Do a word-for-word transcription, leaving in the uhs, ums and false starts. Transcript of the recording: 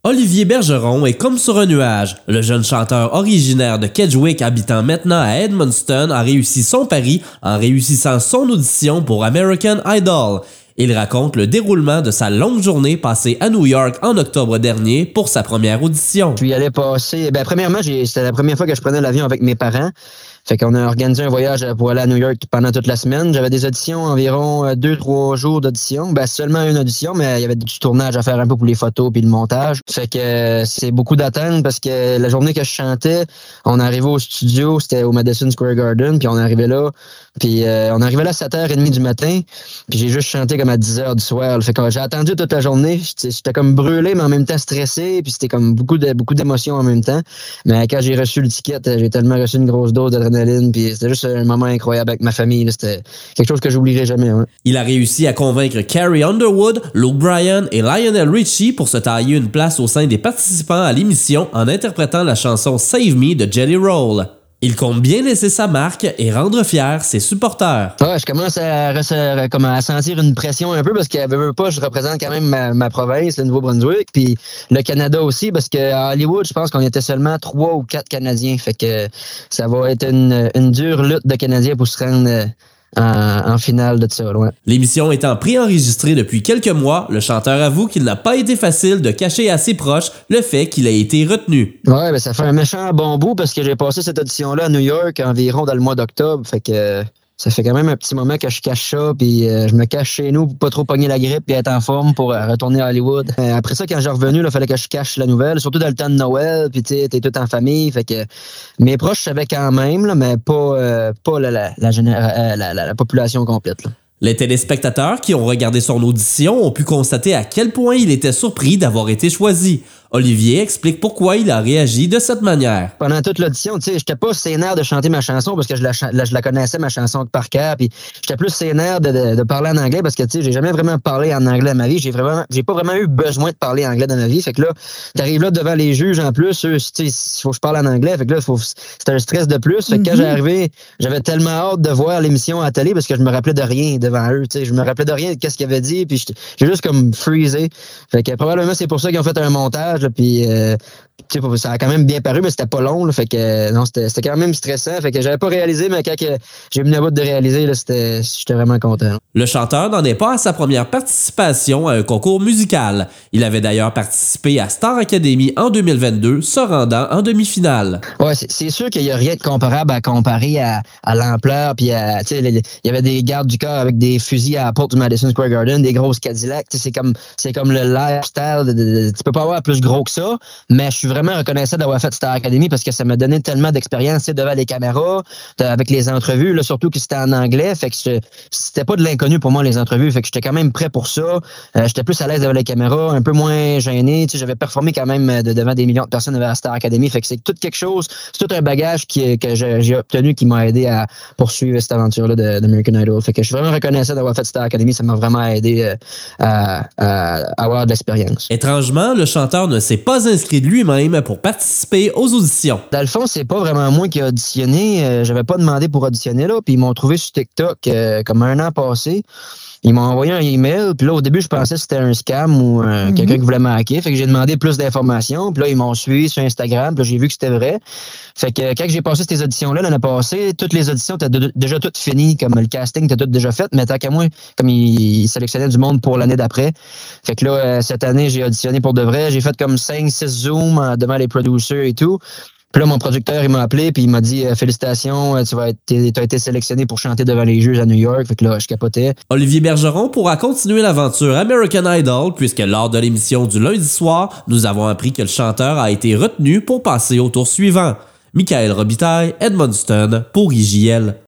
Olivier Bergeron est comme sur un nuage. Le jeune chanteur originaire de Kedgewick habitant maintenant à Edmundston a réussi son pari en réussissant son audition pour American Idol. Il raconte le déroulement de sa longue journée passée à New York en octobre dernier pour sa première audition. Je suis allé passer... Ben, premièrement, c'était la première fois que je prenais l'avion avec mes parents. Fait qu'on a organisé un voyage pour aller à New York pendant toute la semaine. J'avais des auditions, environ deux, trois jours d'audition. Ben, seulement une audition, mais il y avait du tournage à faire un peu pour les photos puis le montage. Fait que euh, c'est beaucoup d'attendre parce que la journée que je chantais, on est arrivé au studio, c'était au Madison Square Garden, puis on est arrivé là, puis euh, on est arrivé là à sept heures trente du matin, puis j'ai juste chanté comme à dix heures du soir. Fait que j'ai attendu toute la journée. J'étais, j'étais comme brûlé, mais en même temps stressé, puis c'était comme beaucoup de beaucoup d'émotions en même temps. Mais quand j'ai reçu le ticket, j'ai tellement reçu une grosse dose d'adrénaline. Puis c'était juste un moment incroyable avec ma famille. Là. C'était quelque chose que j'oublierai jamais. Ouais. Il a réussi à convaincre Carrie Underwood, Luke Bryan et Lionel Richie pour se tailler une place au sein des participants à l'émission en interprétant la chanson Save Me de Jelly Roll. Il compte bien laisser sa marque et rendre fiers ses supporters. Ouais, je commence à, à, comme à sentir une pression un peu parce que veut, veut pas, je représente quand même ma, ma province, le Nouveau-Brunswick, puis le Canada aussi, parce qu'à Hollywood, je pense qu'on était seulement trois ou quatre Canadiens. Fait que ça va être une, une dure lutte de Canadiens pour se rendre En, en finale de ça, ouais. L'émission étant préenregistrée depuis quelques mois, le chanteur avoue qu'il n'a pas été facile de cacher à ses proches le fait qu'il a été retenu. Ouais, ben ça fait un méchant bon bout parce que j'ai passé cette audition-là à New York environ dans le mois d'octobre, fait que euh, ça fait quand même un petit moment que je cache ça, puis euh, je me cache chez nous pour pas trop pogner la grippe et être en forme pour euh, retourner à Hollywood. Euh, après ça, quand j'ai revenu, il fallait que je cache la nouvelle, surtout dans le temps de Noël, puis tu sais, t'es tout en famille, fait que mes proches savaient quand même, là, mais pas, euh, pas la, la, la, généra- euh, la, la, la population complète. Là. Les téléspectateurs qui ont regardé son audition ont pu constater à quel point il était surpris d'avoir été choisi. Olivier explique pourquoi il a réagi de cette manière. Pendant toute l'audition, tu sais, j'étais pas sénère de chanter ma chanson parce que je la, je la connaissais, ma chanson de par cœur, puis j'étais plus sénère de, de, de parler en anglais parce que, tu sais, j'ai jamais vraiment parlé en anglais dans ma vie. J'ai vraiment, j'ai pas vraiment eu besoin de parler anglais dans ma vie. Fait que là, t'arrives là devant les juges en plus, eux, tu sais, il faut que je parle en anglais. Fait que là, faut, c'était un stress de plus. Fait que quand j'ai arrivé, j'avais tellement hâte de voir l'émission à la télé parce que je me rappelais de rien devant eux, tu sais. Je me rappelais de rien de qu'est-ce qu'ils avaient dit, puis j'ai juste comme freezé. Fait que probablement, c'est pour ça qu'ils ont fait un montage. Puis euh, ça a quand même bien paru, mais c'était pas long. Là, fait que non, c'était, c'était quand même stressant. Fait que j'avais pas réalisé, mais quand que j'ai venu à bout de réaliser, là, c'était, j'étais vraiment content. Le chanteur n'en est pas à sa première participation à un concours musical. Il avait d'ailleurs participé à Star Academy en deux mille vingt-deux, se rendant en demi-finale. Ouais, c'est, c'est sûr qu'il y a rien de comparable à comparer à, à l'ampleur. Puis à, tu sais, il y avait des gardes du corps avec des fusils à la porte du Madison Square Garden, des grosses Cadillacs. C'est comme, c'est comme le lifestyle. De, de, de, tu peux pas avoir plus gros que ça. Mais je suis vraiment reconnaissant d'avoir fait Star Academy parce que ça m'a donné tellement d'expérience devant les caméras, avec les entrevues, là, surtout que c'était en anglais. Fait que je, c'était pas de l'inconnu pour moi, les entrevues. Fait que j'étais quand même prêt pour ça. Euh, j'étais plus à l'aise devant les caméras, un peu moins gêné. Tu sais, j'avais performé quand même de, devant des millions de personnes devant Star Academy. Fait que c'est tout quelque chose, c'est tout un bagage qui, que je, j'ai obtenu qui m'a aidé à poursuivre cette aventure-là de, d'American Idol. Fait que je suis vraiment reconnaissant d'avoir fait Star Academy. Ça m'a vraiment aidé euh, à, à, à avoir de l'expérience. Étrangement, le chanteur ne s'est pas inscrit de lui-même pour participer aux auditions. Dans le fond, c'est pas vraiment moi qui ai auditionné. Euh, j'avais pas demandé pour auditionner, là. Puis ils m'ont trouvé sur TikTok euh, comme un an passé. Ils m'ont envoyé un email. Puis là, au début, je pensais que c'était un scam ou euh, mm-hmm. quelqu'un qui voulait me hacker. Fait que j'ai demandé plus d'informations. Puis là, ils m'ont suivi sur Instagram. Puis là, j'ai vu que c'était vrai. Fait que quand j'ai passé ces auditions-là l'année passée, toutes les auditions étaient de, déjà toutes finies. Comme le casting était tout déjà fait. Mais tant qu'à moi, comme ils, ils sélectionnaient du monde pour l'année d'après. Fait que là, euh, cette année, j'ai auditionné pour de vrai. J'ai fait comme cinq six zooms euh, devant les producers et tout. Puis là, mon producteur, il m'a appelé puis il m'a dit euh, « Félicitations, tu vas être, t'as été sélectionné pour chanter devant les juges à New York. » Fait que là, je capotais. Olivier Bergeron pourra continuer l'aventure American Idol puisque lors de l'émission du lundi soir, nous avons appris que le chanteur a été retenu pour passer au tour suivant. Michael Robitaille, Edmundston, pour I J L.